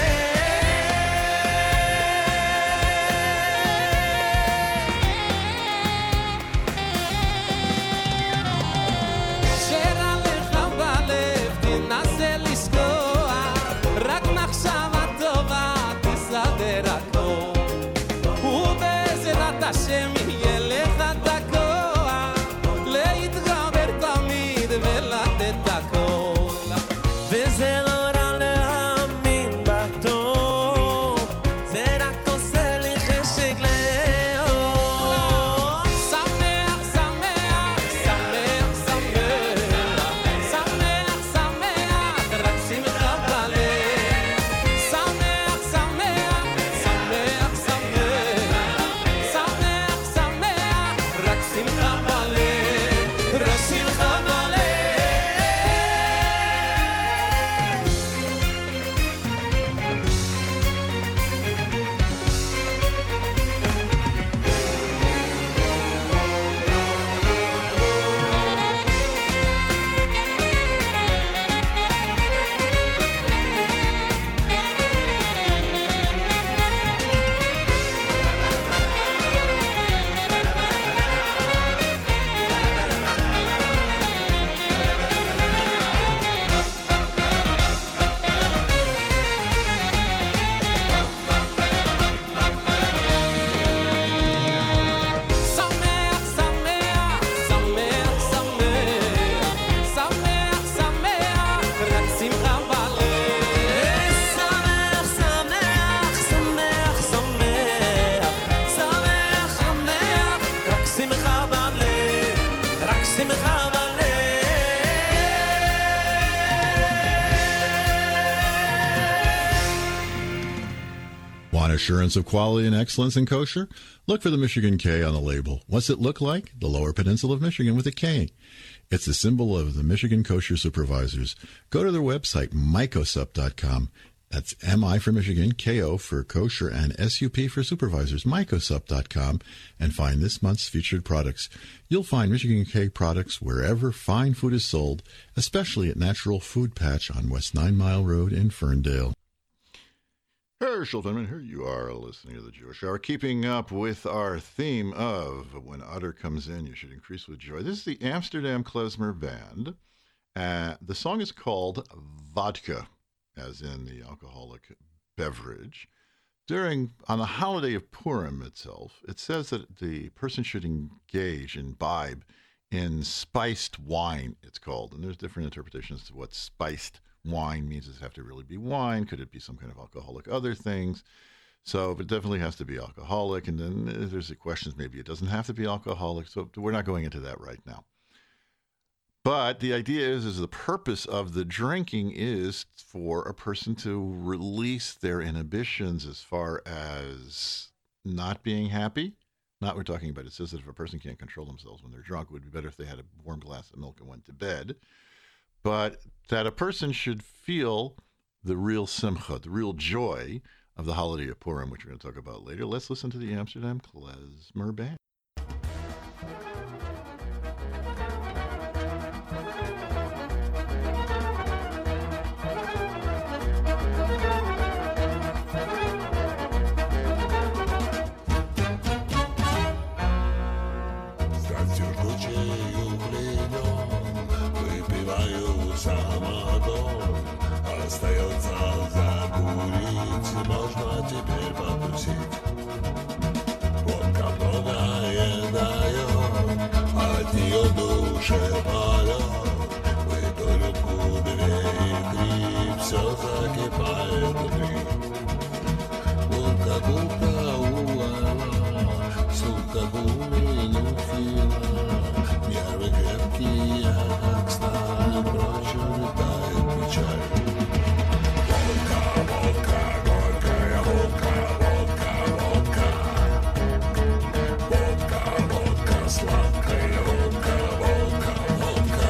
השם יהיה לך את הכוח להתגבר תמיד ולתת הכל וזה לא רע להאמין בטוב זה רק עושה לי חשק לאהוב שמח שמח שמח שמח שמח שמח רק שמחה בלב שמח שמח שמח שמח
Want assurance of quality and excellence in kosher? Look for the Michigan K on the label. What's it look like? The Lower Peninsula of Michigan with a K. It's the symbol of the Michigan Kosher Supervisors. Go to their website, mycosup dot com. That's M I for Michigan, K O for kosher, and S U P for supervisors, mycosup dot com, and find this month's featured products. You'll find Michigan K products wherever fine food is sold, especially at Natural Food Patch on West Nine Mile Road in Ferndale. Herschel Finman, here you are listening to the Jewish Hour, keeping up with our theme of when utter comes in, you should increase with joy. This is the Amsterdam Klezmer Band. Uh, the song is called Vodka, as in the alcoholic beverage. During, on the holiday of Purim itself, it says that the person should engage, imbibe in spiced wine, it's called. And there's different interpretations to what spiced wine means. Does it have to really be wine? Could it be some kind of alcoholic other things? So it definitely has to be alcoholic. And then there's the questions, maybe it doesn't have to be alcoholic. So we're not going into that right now. But the idea is, is the purpose of the drinking is for a person to release their inhibitions as far as not being happy. Not we're talking about, it says that if a person can't control themselves when they're drunk, it would be better if they had a warm glass of milk and went to bed. But that a person should feel the real simcha, the real joy of the holiday of Purim, which we're going to talk about later. Let's listen to the Amsterdam Klezmer Band.
продают самогон. Остается закурить, можно теперь потусить. Водка многое дает, от нее душе полет. Выпил рюмку две и три, все закипает внутри. Гулка, гулка, ула, сука, гуми, нюхила. Нервы крепкие, как сталь, прочь улетает печаль. Водка, водка, горькая водка, водка, водка. Водка, водка, сладкая водка, водка, водка.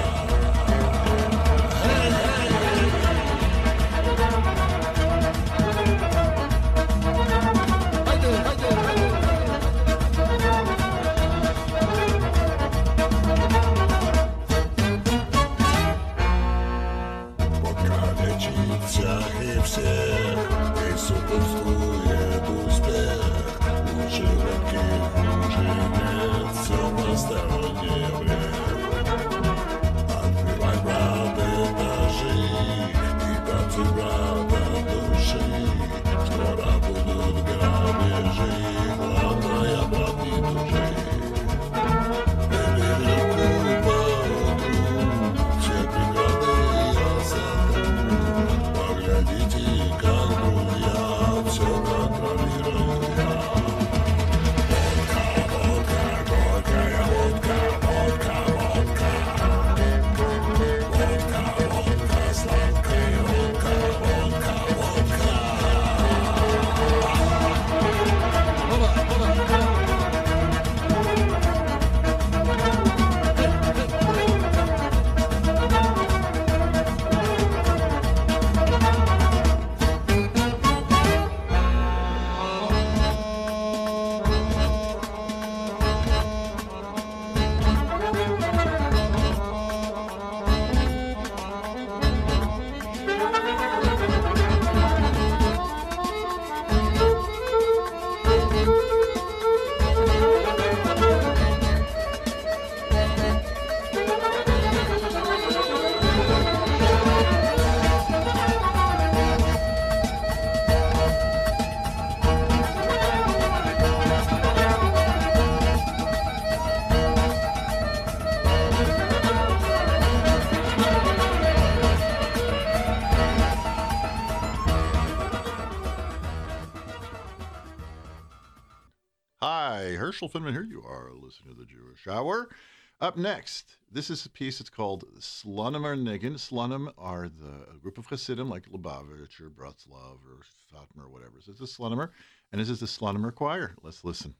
Водка лечит всех и всех, и сопутствует успех. Лучше руки, хуже нет, все постороннее время. Открывай, брат, этажи, и танцуй, брат, от души. Скоро будут грабежи, главное, брат, не тужи. Выпей рюмку поутру, все преграды я сотру. Поглядите, как друзья, все контролирую я. Водка, водка, горькая водка, водка, водка. Водка, водка, сладкая водка, водка, водка.
Hi, Herschel Finman here. You are listening to the Jewish Hour. Up next, this is a piece. It's called Slonim Nigin. Slonim are the a group of Hasidim like Lubavitch or Bratslav or Satmar or whatever. So it's a Slonimer, and this is the Slonimer Choir. Let's listen.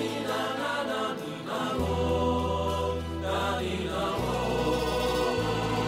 Na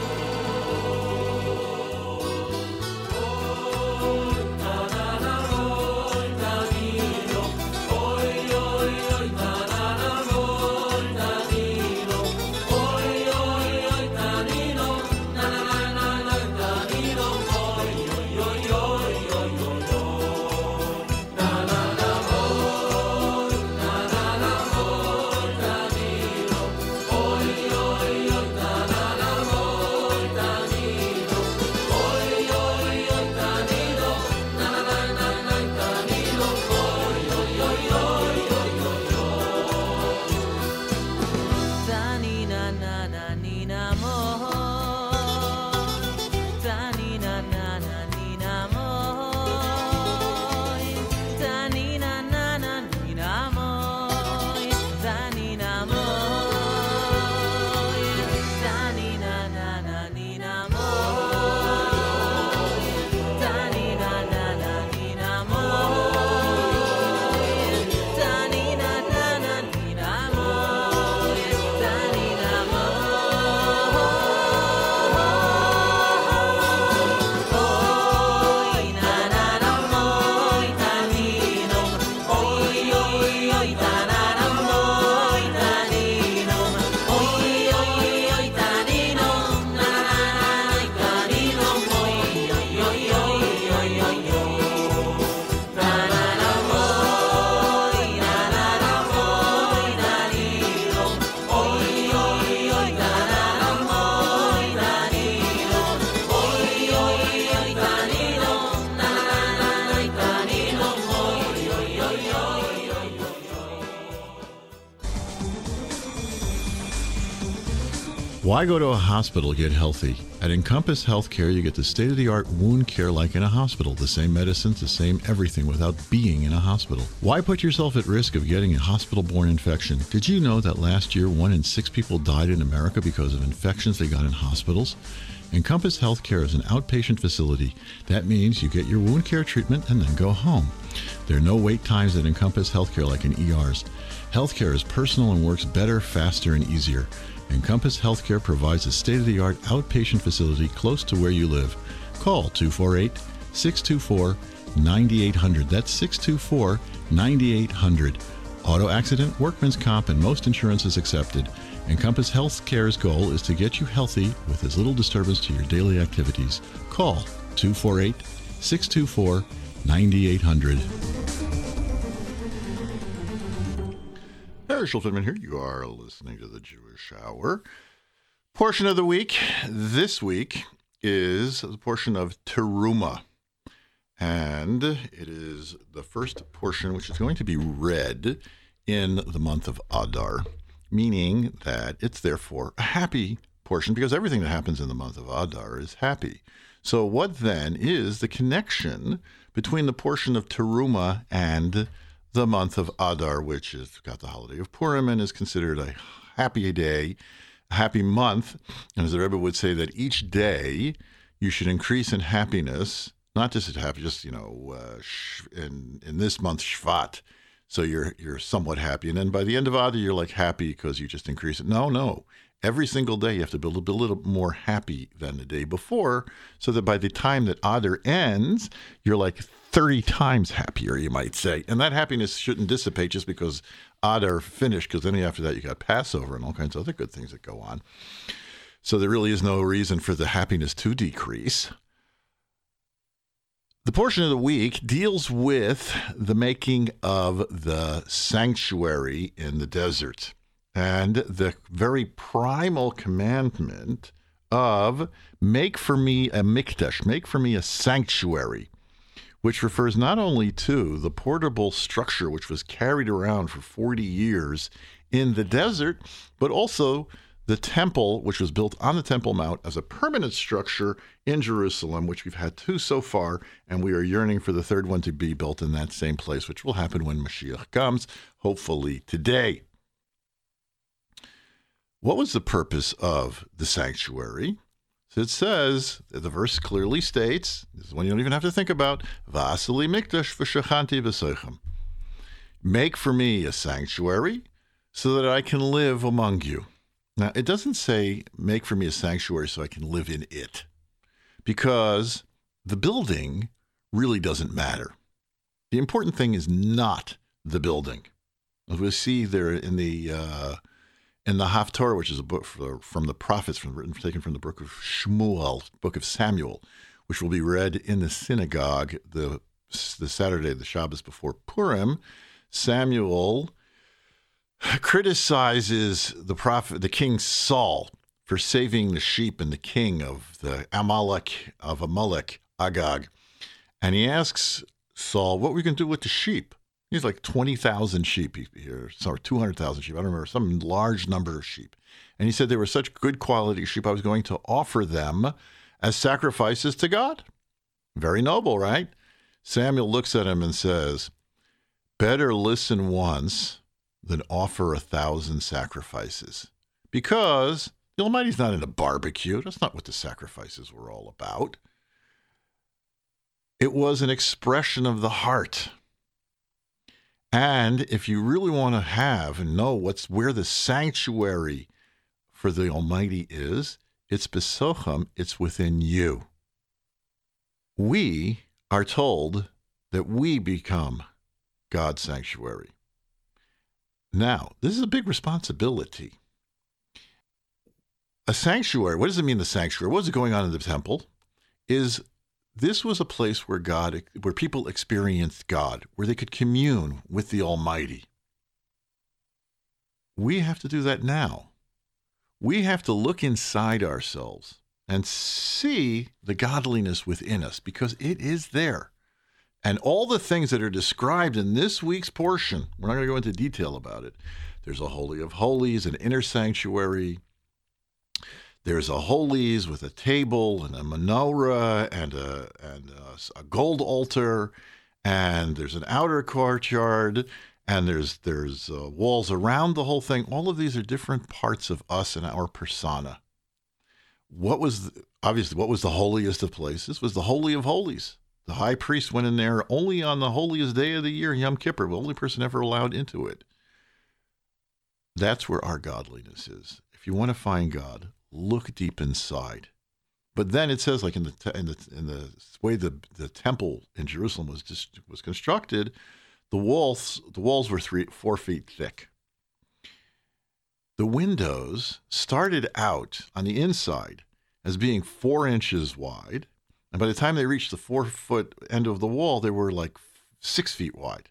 Why go to a hospital to get healthy? At Encompass Healthcare, you get the state-of-the-art wound care like in a hospital. The same medicines, the same everything without being in a hospital. Why put yourself at risk of getting a hospital-borne infection? Did you know that last year, one in six people died in America because of infections they got in hospitals? Encompass Healthcare is an outpatient facility. That means you get your wound care treatment and then go home. There are no wait times at Encompass Healthcare like in E Rs. Healthcare is personal and works better, faster, and easier. Encompass Healthcare provides a state-of-the-art outpatient facility close to where you live. Call two four eight, six two four, nine eight zero zero. That's six two four, nine eight zero zero. Auto accident, workman's comp, and most insurance is accepted. Encompass Healthcare's goal is to get you healthy with as little disturbance to your daily activities. Call two four eight, six two four, nine eight zero zero. Herschel Finman here. You are listening to the Jewish Hour. Portion of the week this week is the portion of Teruma. And it is the first portion which is going to be read in the month of Adar, meaning that it's therefore a happy portion because everything that happens in the month of Adar is happy. So what then is the connection between the portion of Teruma and the month of Adar, which has got the holiday of Purim and is considered a happy day, a happy month? And as the Rebbe would say, that each day you should increase in happiness, not just happy, just, you know, uh, in in this month, Shvat, so you're you're somewhat happy. And then by the end of Adar, you're like happy because you just increase it. No, no. Every single day you have to be a little, a little more happy than the day before, so that by the time that Adar ends, you're like thirty times happier, you might say. And that happiness shouldn't dissipate just because Adar finished, because then after that you got Passover and all kinds of other good things that go on. So there really is no reason for the happiness to decrease. The portion of the week deals with the making of the sanctuary in the desert and the very primal commandment of make for me a mikdash, make for me a sanctuary, which refers not only to the portable structure which was carried around for forty years in the desert, but also the temple, which was built on the Temple Mount as a permanent structure in Jerusalem, which we've had two so far, and we are yearning for the third one to be built in that same place, which will happen when Mashiach comes, hopefully today. What was the purpose of the sanctuary? So it says, the verse clearly states, this is one you don't even have to think about, V'asali mikdash v'shachanti v'seichem. Make for me a sanctuary so that I can live among you. Now, it doesn't say, make for me a sanctuary so I can live in it, because the building really doesn't matter. The important thing is not the building. As we see there in the uh, in the Haftorah, which is a book for, from the prophets, from, written, taken from the book of Shmuel, book of Samuel, which will be read in the synagogue the the Saturday, the Shabbos before Purim. Samuel criticizes the prophet, the king Saul, for saving the sheep and the king of the Amalek of Amalek, Agag, and he asks Saul, "What are we going to do with the sheep?" He's like twenty thousand sheep here, sorry, two hundred thousand sheep. I don't remember, some large number of sheep. And he said they were such good quality sheep, I was going to offer them as sacrifices to God. Very noble, right? Samuel looks at him and says, better listen once than offer a thousand sacrifices. Because the Almighty's not in a barbecue. That's not what the sacrifices were all about. It was an expression of the heart. And if you really want to have and know what's where the sanctuary for the Almighty is, it's Besochem, it's within you. We are told that we become God's sanctuary. Now, this is a big responsibility. A sanctuary, what does it mean, the sanctuary? What is going on in the temple? Is this was a place where God, where people experienced God, where they could commune with the Almighty. We have to do that now. We have to look inside ourselves and see the godliness within us, because it is there. And all the things that are described in this week's portion, we're not going to go into detail about it. There's a Holy of Holies, an inner sanctuary. There's a holies with a table and a menorah and a and a, a gold altar, and there's an outer courtyard, and there's there's uh, walls around the whole thing. All of these are different parts of us and our persona. What was the, obviously what was the holiest of places was the Holy of Holies. The high priest went in there only on the holiest day of the year, Yom Kippur, the only person ever allowed into it. That's where our godliness is. If you want to find God, look deep inside. But then it says, like in the te- in the in the way the the temple in Jerusalem was just was constructed, the walls the walls were three four feet thick. The windows started out on the inside as being four inches wide, and by the time they reached the four foot end of the wall, they were like six feet wide.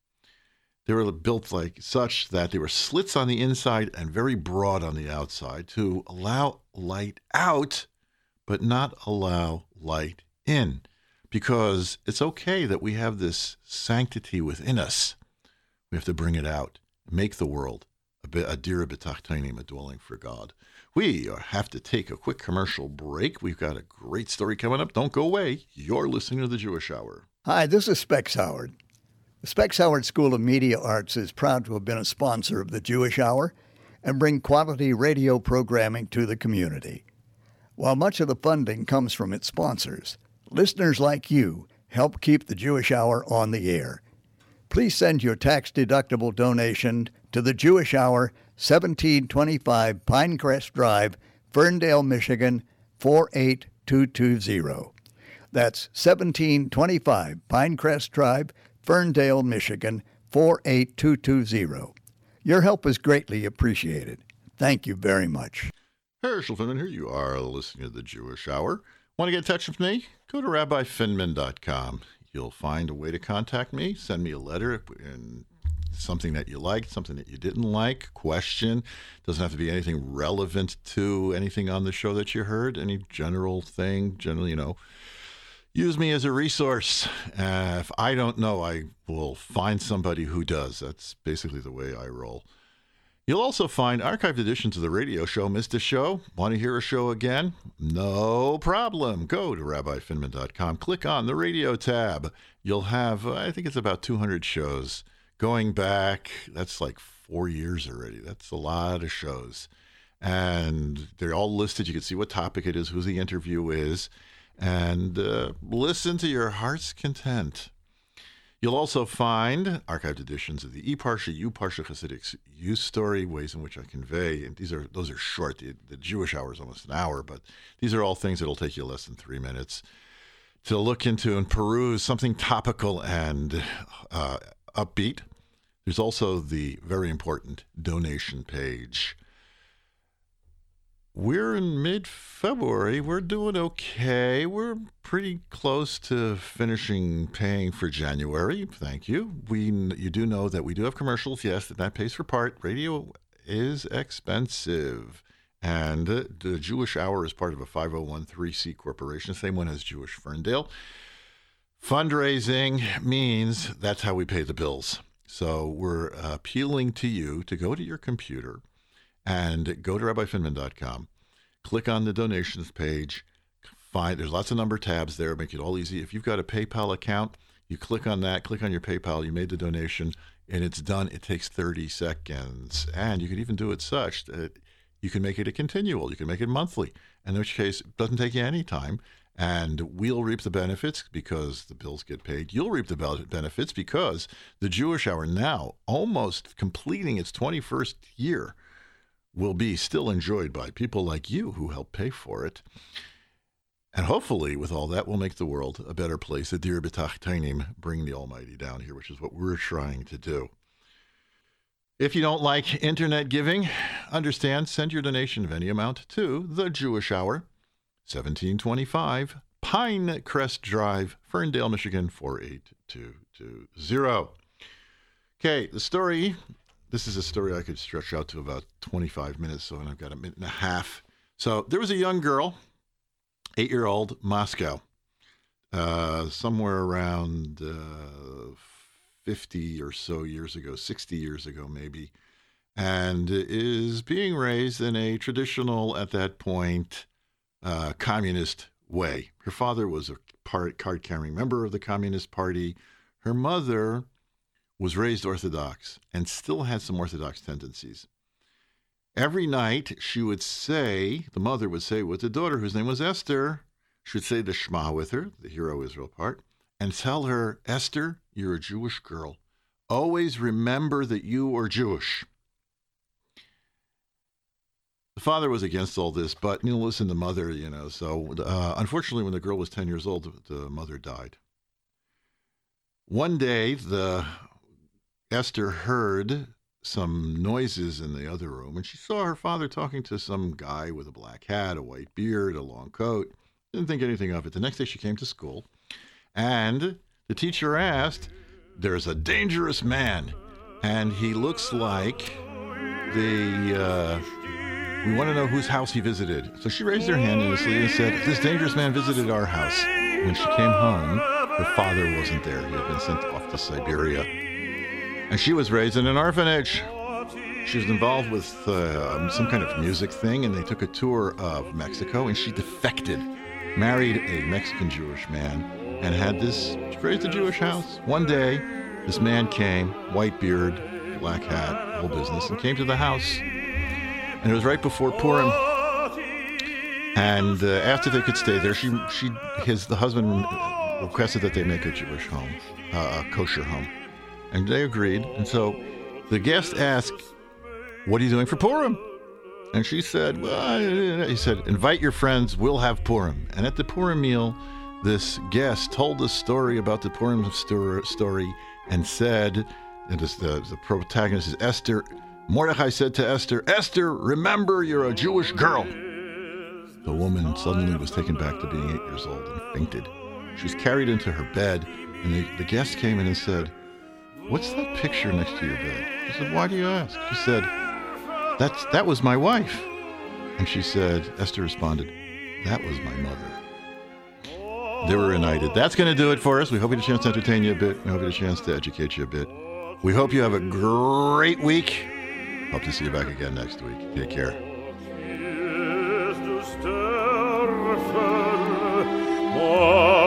They were built like such that they were slits on the inside and very broad on the outside to allow light out, but not allow light in. Because it's okay that we have this sanctity within us. We have to bring it out, make the world a bit a dira b'tachtonim, a dwelling for God. We are, have to take a quick commercial break. We've got a great story coming up. Don't go away. You're listening to the Jewish Hour.
Hi, this is Specs Howard. The Specs Howard School of Media Arts is proud to have been a sponsor of the Jewish Hour and bring quality radio programming to the community. While much of the funding comes from its sponsors, listeners like you help keep the Jewish Hour on the air. Please send your tax-deductible donation to the Jewish Hour, seventeen twenty-five Pinecrest Drive, Ferndale, Michigan, four eight two two zero. That's seventeen twenty-five Pinecrest Drive, Ferndale, Michigan, four eight two two zero. Your help is greatly appreciated. Thank you very much.
Herschel Finman here. You are listening to the Jewish Hour. Want to get in touch with me? Go to rabbi finman dot com. You'll find a way to contact me. Send me a letter and something that you liked, something that you didn't like, question. Doesn't have to be anything relevant to anything on the show that you heard. Any general thing, generally, you know. Use me as a resource. Uh, if I don't know, I will find somebody who does. That's basically the way I roll. You'll also find archived editions of the radio show. Missed a show? Want to hear a show again? No problem. Go to rabbi finman dot com. Click on the radio tab. You'll have, uh, I think it's about two hundred shows. Going back, that's like four years already. That's a lot of shows. And they're all listed. You can see what topic it is, who the interview is. And uh, listen to your heart's content. You'll also find archived editions of the eParsha, U-Parsha, Hasidic Youth Story, ways in which I convey. And these are those are short. The, the Jewish Hour is almost an hour, but these are all things that'll take you less than three minutes to look into and peruse something topical and uh, upbeat. There's also the very important donation page. We're in mid-February. We're doing okay. We're pretty close to finishing paying for January. Thank you. We, you do know that we do have commercials. Yes, that pays for part. Radio is expensive. And uh, the Jewish Hour is part of a five oh one c corporation, same one as Jewish Ferndale. Fundraising means that's how we pay the bills. So we're appealing to you to go to your computer and go to rabbi finman dot com, click on the donations page, find, there's lots of number tabs there, make it all easy. If you've got a PayPal account, you click on that, click on your PayPal, you made the donation, and it's done. It takes thirty seconds. And you can even do it such that you can make it a continual, you can make it monthly, in which case it doesn't take you any time. And we'll reap the benefits because the bills get paid. You'll reap the benefits because the Jewish Hour, now almost completing its twenty-first year, will be still enjoyed by people like you who help pay for it. And hopefully, with all that, we'll make the world a better place. A dir b'tachtonim, bring the Almighty down here, which is what we're trying to do. If you don't like internet giving, understand, send your donation of any amount to the Jewish Hour, seventeen twenty-five Pinecrest Drive, Ferndale, Michigan, four eight two two zero. Okay, the story. This is a story I could stretch out to about twenty-five minutes, so and I've got a minute and a half. So there was a young girl, eight-year-old, Moscow, uh, somewhere around uh, fifty or so years ago, sixty years ago maybe. and is being raised in a traditional, at that point, uh, communist way. Her father was a part, card-carrying member of the Communist Party. Her mother was raised Orthodox and still had some Orthodox tendencies. Every night she would say, the mother would say with the daughter, whose name was Esther, she would say the Shema with her, the Hero Israel part, and tell her, Esther, you're a Jewish girl. Always remember that you are Jewish. The father was against all this, but you know, listen, the mother, you know, so uh, unfortunately when the girl was ten years old, the mother died. One day, the Esther heard some noises in the other room, and she saw her father talking to some guy with a black hat, a white beard, a long coat. Didn't think anything of it. The next day she came to school, and the teacher asked, there's a dangerous man, and he looks like the, uh, we want to know whose house he visited. So she raised her hand innocently and said, this dangerous man visited our house. When she came home, her father wasn't there. He had been sent off to Siberia. And she was raised in an orphanage. She was involved with uh, some kind of music thing, and they took a tour of Mexico, and she defected, married a Mexican Jewish man, and had this, she raised a Jewish house. One day, this man came, white beard, black hat, whole business, and came to the house. And it was right before Purim. And uh, after they could stay there, she, she, his, the husband requested that they make a Jewish home, uh, a kosher home. And they agreed. And so the guest asked, what are you doing for Purim? And she said, well, he said, invite your friends, we'll have Purim. And at the Purim meal, this guest told the story about the Purim story and said, and this, the, the protagonist is Esther, Mordechai said to Esther, Esther, remember you're a Jewish girl. The woman suddenly was taken back to being eight years old and fainted. She was carried into her bed, and the, the guest came in and said, what's that picture next to your bed? She said, why do you ask? She said, That's, that was my wife. And she said, Esther responded, that was my mother. They were united. That's going to do it for us. We hope we had a chance to entertain you a bit. We hope we had a chance to educate you a bit. We hope you have a great week. Hope to see you back again next week. Take care.
Oh